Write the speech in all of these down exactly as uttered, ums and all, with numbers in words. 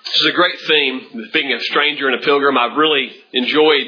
This is a great theme, being a stranger and a pilgrim. I've really enjoyed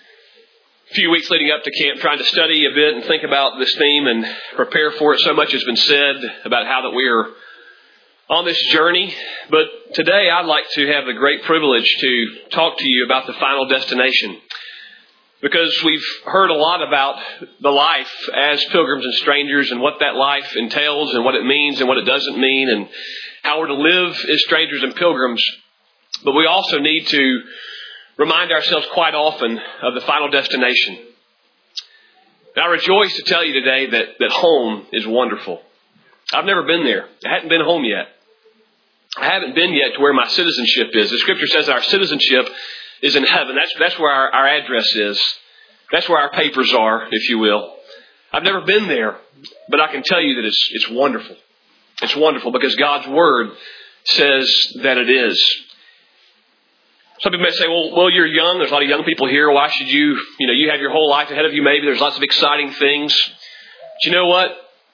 a few weeks leading up to camp trying to study a bit and think about this theme and prepare for it. So much has been said about how that we are on this journey. But today I'd like to have the great privilege to talk to you about the final destination. Because we've heard a lot about the life as pilgrims and strangers and what that life entails and what it means and what it doesn't mean and how we're to live as strangers and pilgrims. But we also need to remind ourselves quite often of the final destination. And I rejoice to tell you today that, that home is wonderful. I've never been there. I hadn't been home yet. I haven't been yet to where my citizenship is. The Scripture says that our citizenship is in heaven. That's that's where our, our address is. That's where our papers are, if you will. I've never been there, but I can tell you that it's it's wonderful. It's wonderful because God's Word says that it is. Some people may say, well, well, you're young. There's a lot of young people here. Why should you, you know, you have your whole life ahead of you maybe. There's lots of exciting things. But you know what?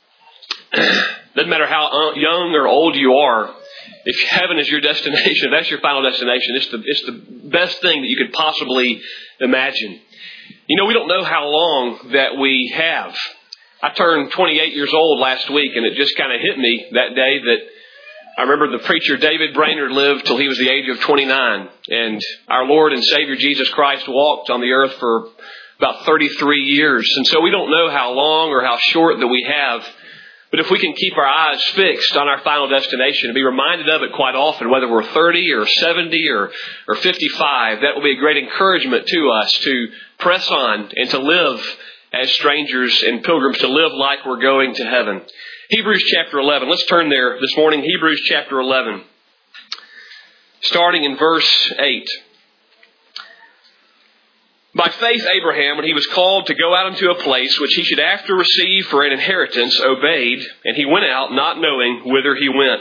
Doesn't matter how young or old you are. If heaven is your destination, if that's your final destination, it's the it's the best thing that you could possibly imagine. You know, we don't know how long that we have. I turned twenty-eight years old last week, and it just kind of hit me that day that I remember the preacher David Brainerd lived till he was the age of twenty-nine. And our Lord and Savior Jesus Christ walked on the earth for about thirty-three years. And so we don't know how long or how short that we have. But if we can keep our eyes fixed on our final destination and be reminded of it quite often, whether we're thirty or seventy or, or fifty-five, that will be a great encouragement to us to press on and to live as strangers and pilgrims, to live like we're going to heaven. Hebrews chapter eleven. Let's turn there this morning. Hebrews chapter eleven. Starting in verse eight. By faith, Abraham, when he was called to go out into a place which he should after receive for an inheritance, obeyed, and he went out not knowing whither he went.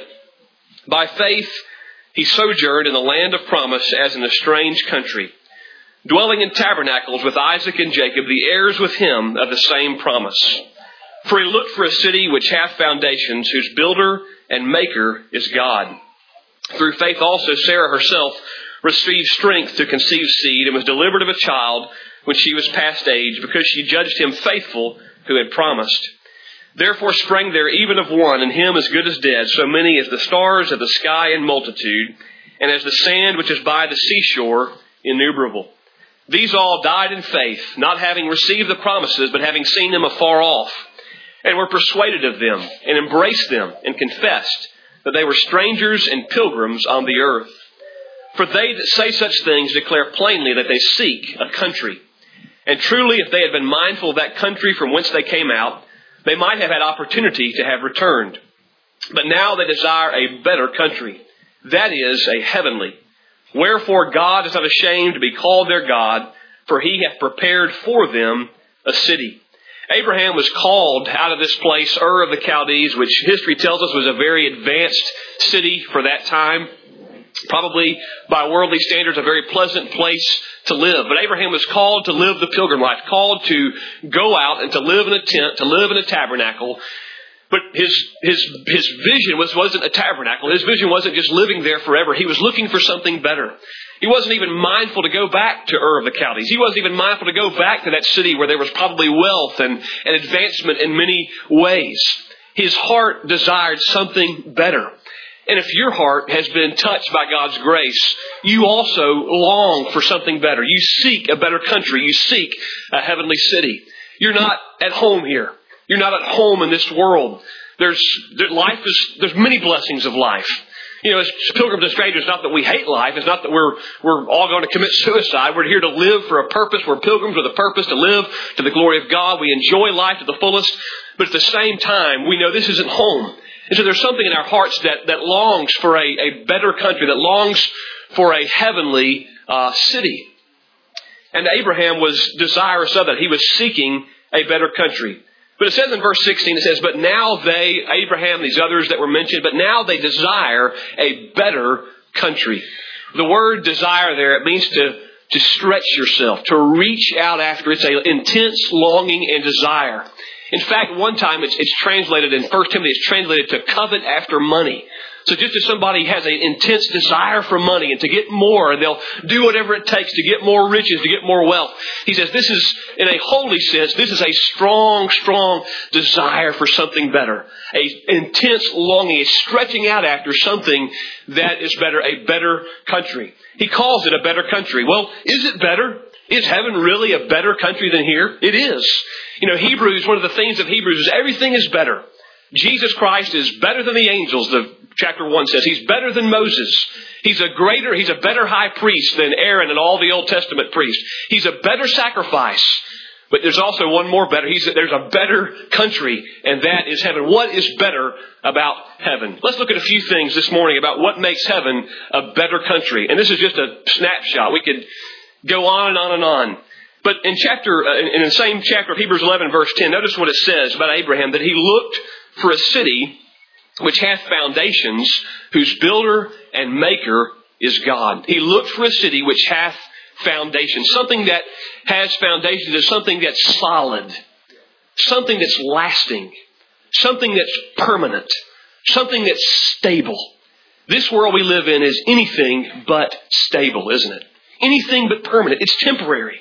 By faith, he sojourned in the land of promise as in a strange country, dwelling in tabernacles with Isaac and Jacob, the heirs with him of the same promise. For he looked for a city which hath foundations, whose builder and maker is God. Through faith also Sarah herself received strength to conceive seed and was delivered of a child when she was past age, because she judged him faithful who had promised. Therefore sprang there even of one, and him as good as dead, so many as the stars of the sky in multitude, and as the sand which is by the seashore innumerable. These all died in faith, not having received the promises, but having seen them afar off, and were persuaded of them, and embraced them, and confessed that they were strangers and pilgrims on the earth. For they that say such things declare plainly that they seek a country. And truly, if they had been mindful of that country from whence they came out, they might have had opportunity to have returned. But now they desire a better country, that is, a heavenly. Wherefore God is not ashamed to be called their God, for he hath prepared for them a city. Abraham was called out of this place, Ur of the Chaldees, which history tells us was a very advanced city for that time. Probably by worldly standards, a very pleasant place to live. But Abraham was called to live the pilgrim life, called to go out and to live in a tent, to live in a tabernacle. But his his his vision was, wasn't a tabernacle. His vision wasn't just living there forever. He was looking for something better. He wasn't even mindful to go back to Ur of the Chaldees. He wasn't even mindful to go back to that city where there was probably wealth and, and advancement in many ways. His heart desired something better. And if your heart has been touched by God's grace, you also long for something better. You seek a better country. You seek a heavenly city. You're not at home here. You're not at home in this world. There's there, life is there's many blessings of life. You know, as pilgrims and strangers, it's not that we hate life. It's not that we're we're all going to commit suicide. We're here to live for a purpose. We're pilgrims with a purpose to live to the glory of God. We enjoy life to the fullest. But at the same time, we know this isn't home. And so there's something in our hearts that, that longs for a, a better country, that longs for a heavenly uh, city. And Abraham was desirous of that. He was seeking a better country. But it says in verse sixteen, it says, but now they, Abraham, these others that were mentioned, but now they desire a better country. The word desire there, it means to, to stretch yourself, to reach out after. It's an intense longing and desire. In fact, one time it's, it's translated in First Timothy, it's translated to covet after money. So just as somebody has an intense desire for money and to get more, and they'll do whatever it takes to get more riches, to get more wealth, he says this is, in a holy sense, this is a strong, strong desire for something better. An intense longing, a stretching out after something that is better, a better country. He calls it a better country. Well, is it better? Is heaven really a better country than here? It is. You know, Hebrews, one of the themes of Hebrews is everything is better. Jesus Christ is better than the angels, the chapter one says. He's better than Moses. He's a greater, he's a better high priest than Aaron and all the Old Testament priests. He's a better sacrifice. But there's also one more better. He's, there's a better country, and that is heaven. What is better about heaven? Let's look at a few things this morning about what makes heaven a better country. And this is just a snapshot. We could go on and on and on. But in chapter, in the same chapter of Hebrews eleven, verse ten, notice what it says about Abraham, that he looked for a city which hath foundations, whose builder and maker is God. He looked for a city which hath foundations. Something that has foundations is something that's solid, something that's lasting, something that's permanent, something that's stable. This world we live in is anything but stable, isn't it? Anything but permanent. It's temporary.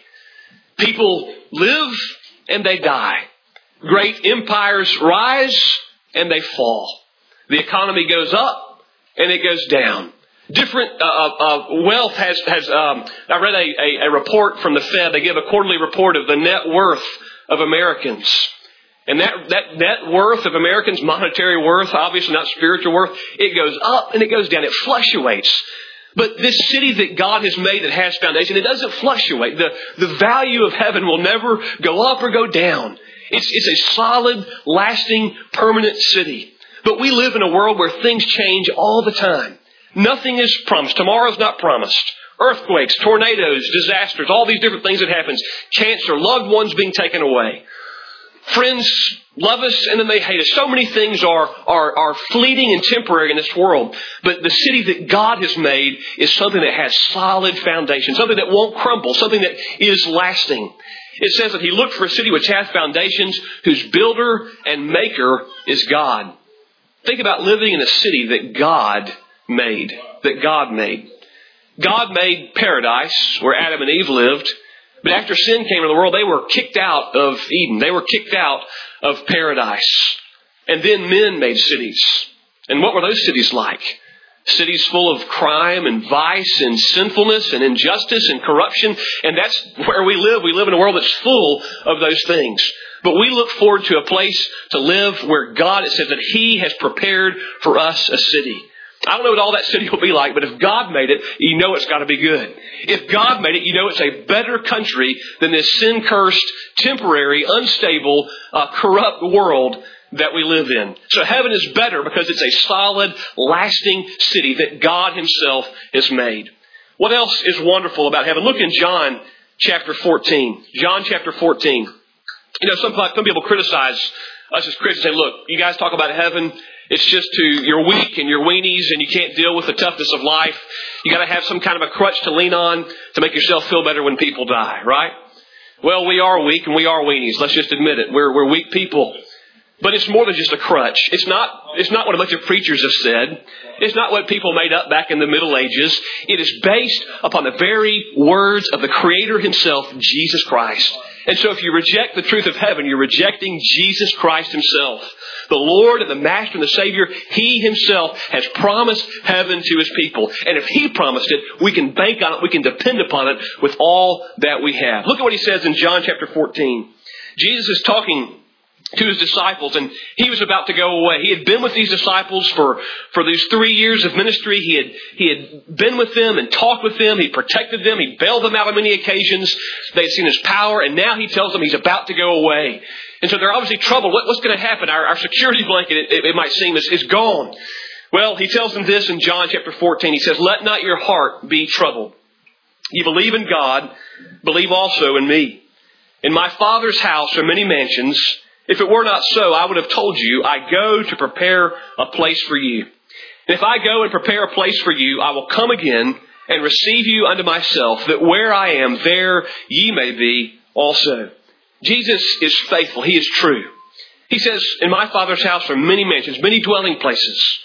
People live and they die. Great empires rise and they fall. The economy goes up and it goes down. Different uh, uh, wealth has, has um, I read a, a, a report from the Fed. They give a quarterly report of the net worth of Americans. And that, that net worth of Americans, monetary worth, obviously not spiritual worth, it goes up and it goes down. It fluctuates. But this city that God has made that has foundation, it doesn't fluctuate. The, the value of heaven will never go up or go down. It's, it's a solid, lasting, permanent city. But we live in a world where things change all the time. Nothing is promised. Tomorrow's not promised. Earthquakes, tornadoes, disasters, all these different things that happen. Cancer, loved ones being taken away. Friends love us and then they hate us. So many things are, are, are fleeting and temporary in this world. But the city that God has made is something that has solid foundation. Something that won't crumble. Something that is lasting. It says that he looked for a city which has foundations, whose builder and maker is God. Think about living in a city that God made. That God made. God made paradise where Adam and Eve lived. But after sin came into the world, they were kicked out of Eden. They were kicked out of paradise. And then men made cities. And what were those cities like? Cities full of crime and vice and sinfulness and injustice and corruption. And that's where we live. We live in a world that's full of those things. But we look forward to a place to live where God, it says that He has prepared for us a city. I don't know what all that city will be like, but if God made it, you know it's got to be good. If God made it, you know it's a better country than this sin-cursed, temporary, unstable, uh, corrupt world that we live in. So heaven is better because it's a solid, lasting city that God Himself has made. What else is wonderful about heaven? Look in John chapter fourteen. John chapter fourteen. You know, some, some people criticize us as Christians and say, look, you guys talk about heaven. It's just to, you're weak and you're weenies and you can't deal with the toughness of life. You got to have some kind of a crutch to lean on to make yourself feel better when people die, right? Well, we are weak and we are weenies. Let's just admit it. We're, we're weak people. But it's more than just a crutch. It's not, it's not what a bunch of preachers have said. It's not what people made up back in the Middle Ages. It is based upon the very words of the Creator Himself, Jesus Christ. And so if you reject the truth of heaven, you're rejecting Jesus Christ Himself. The Lord and the Master and the Savior, He Himself has promised heaven to His people. And if He promised it, we can bank on it, we can depend upon it with all that we have. Look at what He says in John chapter fourteen. Jesus is talking to His disciples, and He was about to go away. He had been with these disciples for, for these three years of ministry. He had, he had been with them and talked with them. He protected them. He bailed them out on many occasions. They had seen His power, and now He tells them He's about to go away. And so they're obviously troubled. What, what's going to happen? Our, our security blanket, it, it might seem, is, is gone. Well, He tells them this in John chapter fourteen. He says, "Let not your heart be troubled. You believe in God, believe also in me. In my Father's house are many mansions. If it were not so, I would have told you, I go to prepare a place for you. And if I go and prepare a place for you, I will come again and receive you unto myself, that where I am, there ye may be also." Jesus is faithful. He is true. He says, in my Father's house are many mansions, many dwelling places.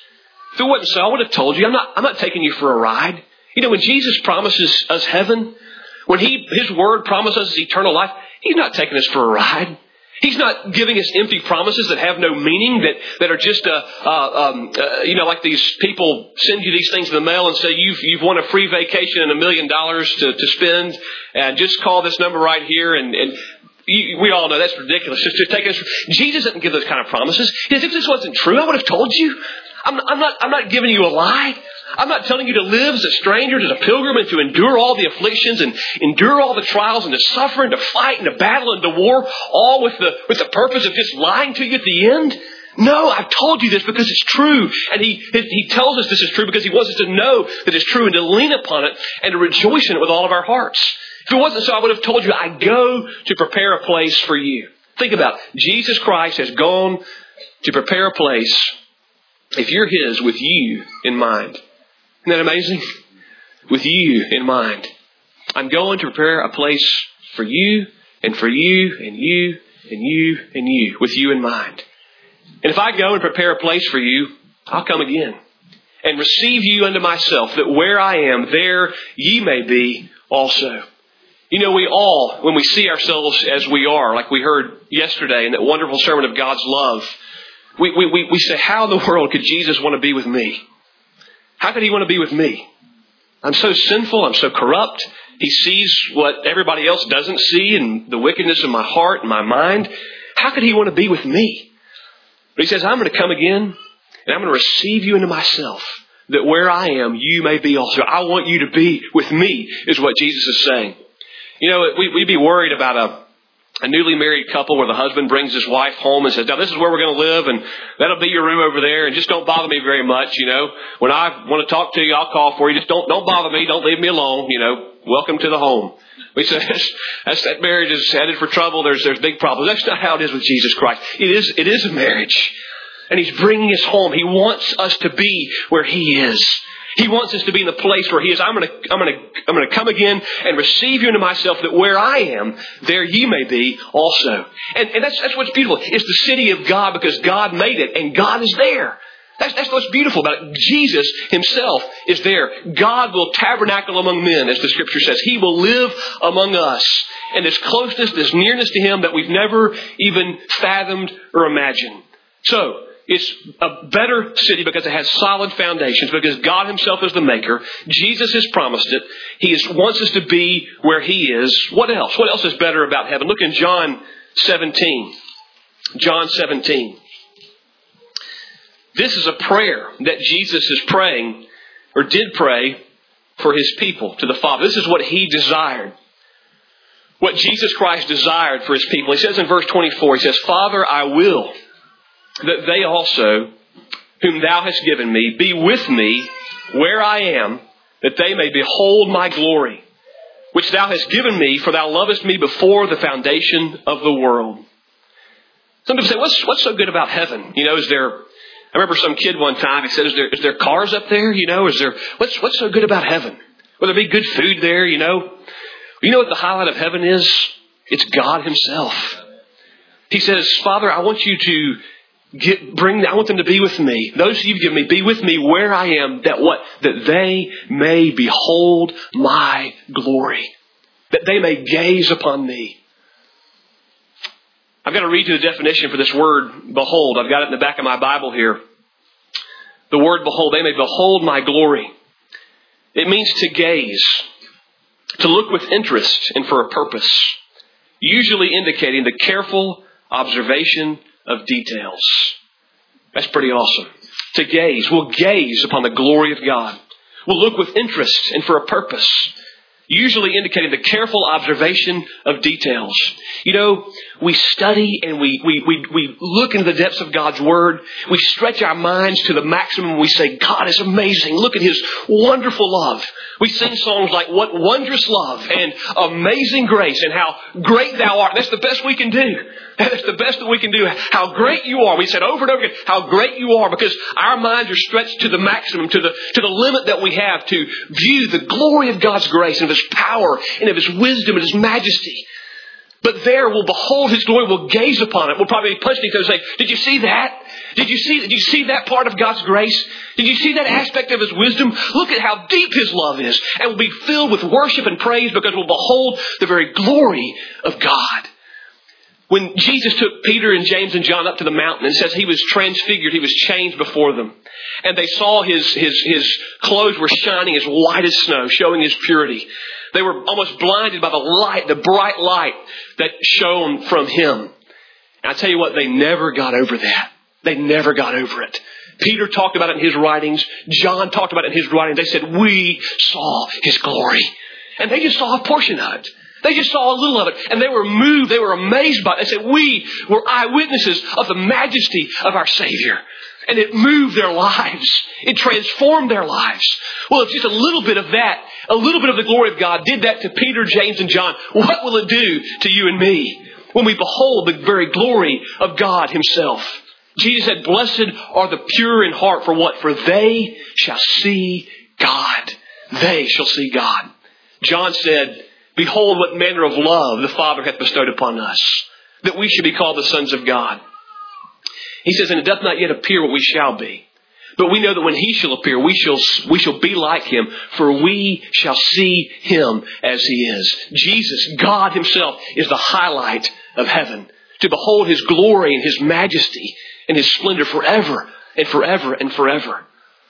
If it wasn't so, I would have told you. I'm not, I'm not taking you for a ride. You know, when Jesus promises us heaven, when he, His Word promises us eternal life, He's not taking us for a ride. He's not giving us empty promises that have no meaning, that, that are just, uh, uh, um, uh, you know, like these people send you these things in the mail and say, you've, you've won a free vacation and a million dollars to, to spend, and just call this number right here. And, and you, we all know that's ridiculous. Just, just take us. Jesus didn't give those kind of promises. If this wasn't true, I would have told you. I'm, I'm not, I'm not giving you a lie. I'm not telling you to live as a stranger, as a pilgrim, and to endure all the afflictions and endure all the trials and to suffer and to fight and to battle and to war, all with the with the purpose of just lying to you at the end. No, I've told you this because it's true. And he, he tells us this is true because He wants us to know that it's true and to lean upon it and to rejoice in it with all of our hearts. If it wasn't so, I would have told you, I go to prepare a place for you. Think about it. Jesus Christ has gone to prepare a place, if you're His, with you in mind. Isn't that amazing? With you in mind. I'm going to prepare a place for you and for you and you and you and you, with you in mind. And if I go and prepare a place for you, I'll come again and receive you unto myself, that where I am, there ye may be also. You know, we all, when we see ourselves as we are, like we heard yesterday in that wonderful sermon of God's love, we, we, we, we say, how in the world could Jesus want to be with me? How could He want to be with me? I'm so sinful. I'm so corrupt. He sees what everybody else doesn't see and the wickedness of my heart and my mind. How could He want to be with me? But He says, I'm going to come again and I'm going to receive you into myself, that where I am, you may be also. I want you to be with me, is what Jesus is saying. You know, we, we'd be worried about a A newly married couple where the husband brings his wife home and says, now this is where we're going to live and that'll be your room over there, and just don't bother me very much, you know. When I want to talk to you, I'll call for you. Just don't don't bother me. Don't leave me alone, you know. Welcome to the home. We say that's, that's, that marriage is headed for trouble. There's there's big problems. That's not how it is with Jesus Christ. It is it is a marriage. And He's bringing us home. He wants us to be where He is. He wants us to be in the place where He is. I'm going to, I'm going to, I'm going to come again and receive you into myself, that where I am, there ye may be also. And, and that's, that's what's beautiful. It's the city of God because God made it and God is there. That's, that's what's beautiful about it. Jesus Himself is there. God will tabernacle among men, as the Scripture says. He will live among us. And this closeness, this nearness to Him that we've never even fathomed or imagined. So, it's a better city because it has solid foundations, because God Himself is the maker. Jesus has promised it. He is, wants us to be where He is. What else? What else is better about heaven? Look in John seventeen. John seventeen. This is a prayer that Jesus is praying, or did pray, for His people, to the Father. This is what He desired. What Jesus Christ desired for His people. He says in verse twenty-four, He says, Father, I will that they also, whom Thou hast given me, be with me where I am, that they may behold my glory, which Thou hast given me, for Thou lovest me before the foundation of the world. Some people say, what's, what's so good about heaven? You know, is there, I remember some kid one time, he said, is there, is there cars up there? You know, is there, what's, what's so good about heaven? Will there be good food there? You know, you know what the highlight of heaven is? It's God Himself. He says, Father, I want you to Get, bring, I want them to be with me. Those you've given me, be with me where I am, that what? That they may behold my glory. That they may gaze upon me. I've got to read you the definition for this word, behold. I've got it in the back of my Bible here. The word behold, they may behold my glory. It means to gaze, to look with interest and for a purpose, usually indicating the careful observation of details. That's pretty awesome. To gaze. We'll gaze upon the glory of God. We'll look with interest and for a purpose, usually indicating the careful observation of details. You know, we study and we, we, we, we look into the depths of God's Word. We stretch our minds to the maximum. We say, God is amazing. Look at His wonderful love. We sing songs like, what wondrous love and amazing grace and how great Thou art. That's the best we can do. That's the best that we can do. How great You are. We said over and over again, how great You are, because our minds are stretched to the maximum, to the, to the limit that we have to view the glory of God's grace and of His power and of His wisdom and His majesty. But there we'll behold His glory, we'll gaze upon it. We'll probably be punching each other and say, did you see that? Did you see, did you see that part of God's grace? Did you see that aspect of His wisdom? Look at how deep His love is. And we'll be filled with worship and praise because we'll behold the very glory of God. When Jesus took Peter and James and John up to the mountain and says He was transfigured, He was changed before them. And they saw His, his, his clothes were shining as white as snow, showing His purity. They were almost blinded by the light, the bright light that shone from Him. And I tell you what, they never got over that. They never got over it. Peter talked about it in his writings. John talked about it in his writings. They said, we saw His glory. And they just saw a portion of it. They just saw a little of it. And they were moved. They were amazed by it. They said, we were eyewitnesses of the majesty of our Savior. And it moved their lives. It transformed their lives. Well, if just a little bit of that, a little bit of the glory of God did that to Peter, James, and John, what will it do to you and me when we behold the very glory of God Himself? Jesus said, blessed are the pure in heart. For what? For they shall see God. They shall see God. John said, behold what manner of love the Father hath bestowed upon us, that we should be called the sons of God. He says, and it doth not yet appear what we shall be. But we know that when He shall appear, we shall, we shall be like Him, for we shall see Him as He is. Jesus, God Himself, is the highlight of heaven. To behold His glory and His majesty and His splendor forever and forever and forever.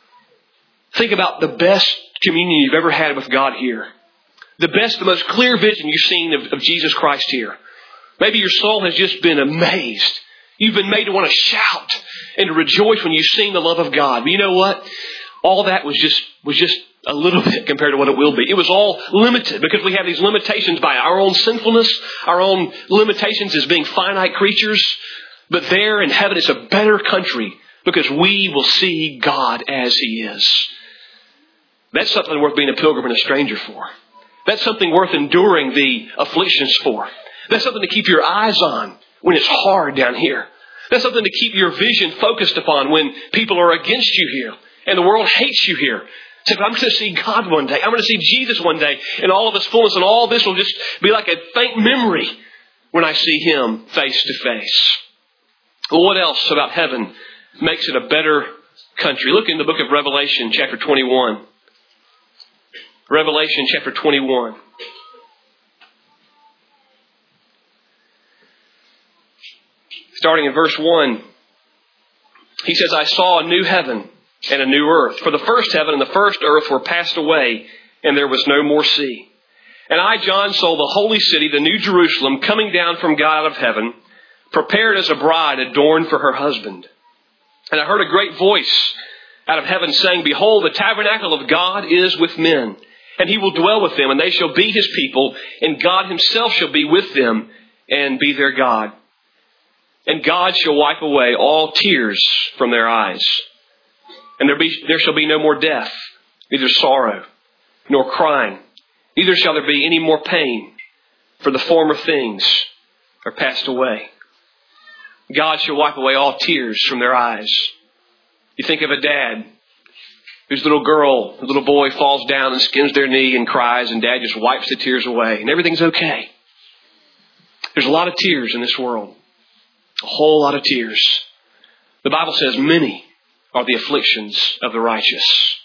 Think about the best communion you've ever had with God here. The best, the most clear vision you've seen of, of Jesus Christ here. Maybe your soul has just been amazed. You've been made to want to shout and to rejoice when you've seen the love of God. But you know what? All that was just was just a little bit compared to what it will be. It was all limited because we have these limitations by our own sinfulness, our own limitations as being finite creatures. But there in heaven it's a better country because we will see God as He is. That's something worth being a pilgrim and a stranger for. That's something worth enduring the afflictions for. That's something to keep your eyes on when it's hard down here. That's something to keep your vision focused upon when people are against you here and the world hates you here. So I'm going to see God one day. I'm going to see Jesus one day in all of His fullness, and all this will just be like a faint memory when I see Him face to face. Well, what else about heaven makes it a better country? Look in the book of Revelation, chapter twenty-one. Revelation, chapter twenty-one. Starting in verse one, he says, I saw a new heaven and a new earth. For the first heaven and the first earth were passed away, and there was no more sea. And I, John, saw the holy city, the new Jerusalem, coming down from God out of heaven, prepared as a bride adorned for her husband. And I heard a great voice out of heaven saying, behold, the tabernacle of God is with men, and He will dwell with them, and they shall be His people, and God Himself shall be with them and be their God. And God shall wipe away all tears from their eyes. And there, be, there shall be no more death, neither sorrow, nor crying. Neither shall there be any more pain, for the former things are passed away. God shall wipe away all tears from their eyes. You think of a dad whose little girl, his little boy falls down and skins their knee and cries, and dad just wipes the tears away, and everything's okay. There's a lot of tears in this world. A whole lot of tears. The Bible says many are the afflictions of the righteous.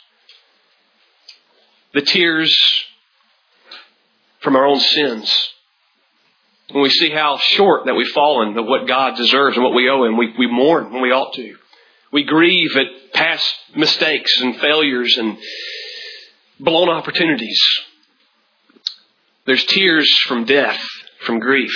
The tears from our own sins. When we see how short that we've fallen of what God deserves and what we owe Him, we, we mourn when we ought to. We grieve at past mistakes and failures and blown opportunities. There's tears from death, from grief.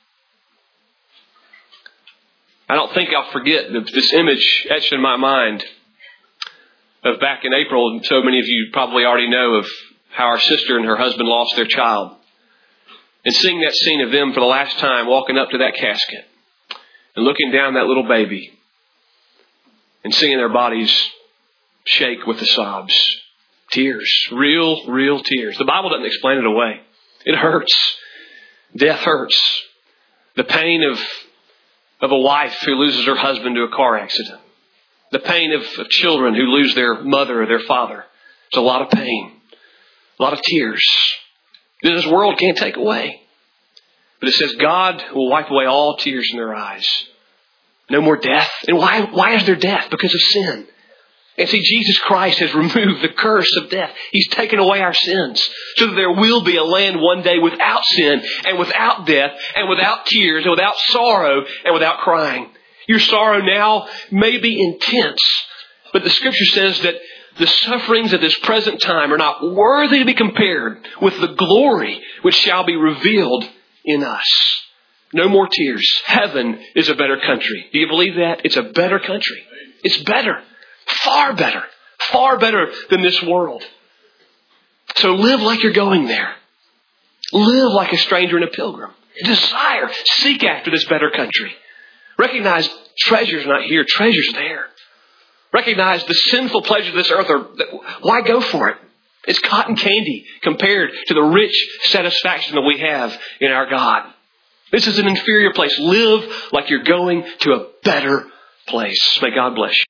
I don't think I'll forget this image etched in my mind of back in April, and so many of you probably already know of how our sister and her husband lost their child. And seeing that scene of them for the last time walking up to that casket and looking down that little baby and seeing their bodies shake with the sobs. Tears. Real, real tears. The Bible doesn't explain it away. It hurts. Death hurts. The pain of of a wife who loses her husband to a car accident. The pain of, of children who lose their mother or their father. It's a lot of pain. A lot of tears. This world can't take away. But it says God will wipe away all tears from their eyes. No more death. And why, why is there death? Because of sin. And see, Jesus Christ has removed the curse of death. He's taken away our sins so that there will be a land one day without sin and without death and without tears and without sorrow and without crying. Your sorrow now may be intense, but the Scripture says that the sufferings of this present time are not worthy to be compared with the glory which shall be revealed in us. No more tears. Heaven is a better country. Do you believe that? It's a better country. It's better. Far better. Far better than this world. So live like you're going there. Live like a stranger and a pilgrim. Desire. Seek after this better country. Recognize treasure's not here. Treasure's there. Recognize the sinful pleasures of this earth are, why go for it? It's cotton candy compared to the rich satisfaction that we have in our God. This is an inferior place. Live like you're going to a better place. May God bless you.